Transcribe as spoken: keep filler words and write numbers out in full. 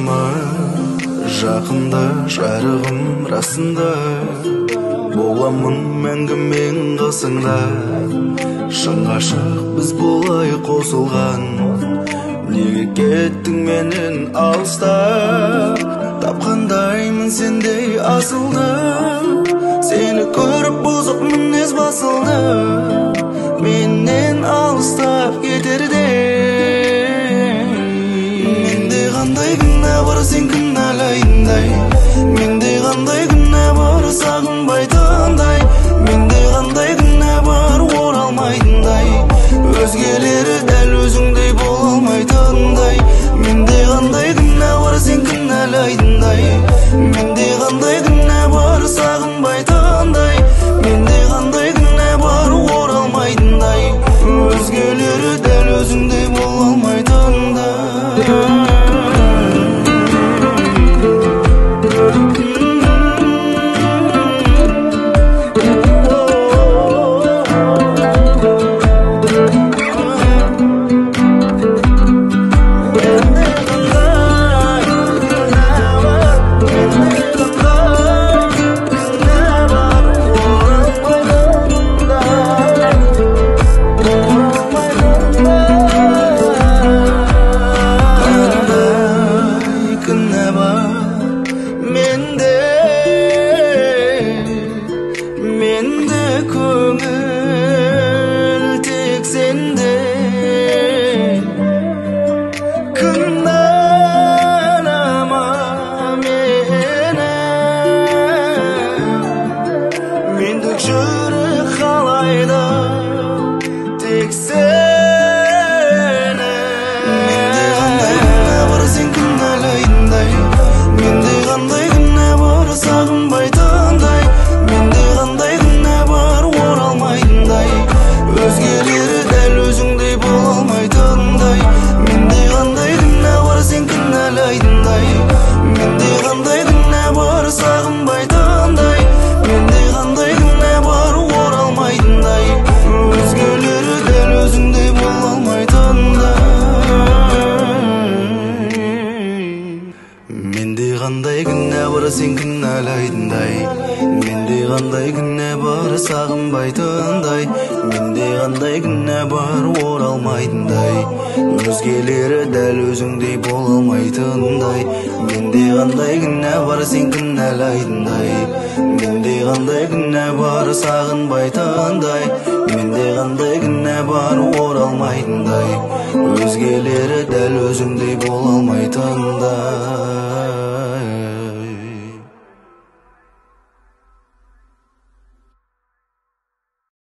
жаныма жақында жарығым расында, боламын мәңгі мен қасыңда. Шын ғашық біз болай қосылған, неге кеттің менен алыстап? Тапқандаймын сендей асылды, сені көріп бұзық мінез басылды. Менен алыстап кетерде менде қандай күнә бар сен кінәлайтындай, менде қандай күнә бар сағынбайтындай, менде қандай күнә бар оралмайтындай, өзгелері дәл өзіңдей бола алмайтындай. Менде қандай күнә бар сен кінәлайтындай, менде қандай күнә бар сағынбайтындай, менде қандай күнә бар оралмайтындай, өзгелері дәл өзіңдей бола алмайтындай. Көңіл тек сенде, кінәлама мені, мендік жүрек қалайды тек сені. Менде қандай күнә бар сен кінәлайтындай, менде қандай күнә бар сағынбайтындай, менде қандай күнә бар оралмайтындай, өзгелері дәл өзіңдей бола алмайтындай. Менде қандай күнә бар сен кінәлайтындай, менде қандай күнә бар сағынбайтындай, менде қандай күнә бар оралмайтындай, өзгелері дәл өзіңдей бола алмайтындай. Менде қандай күнә бар сен кінәлайтындай, менде қандай күнә бар сағынбайтындай, менде қандай күнә бар оралмайтындай, өзгелері дәл өзіңдей бола алмайтындай. Менде қандай күнә бар сен кінәлайтындай, менде қандай күнә бар сағынбайтындай, менде қандай күнә бар оралмайтындай, өзгелері дәл өзіңдей бола алмайтындай.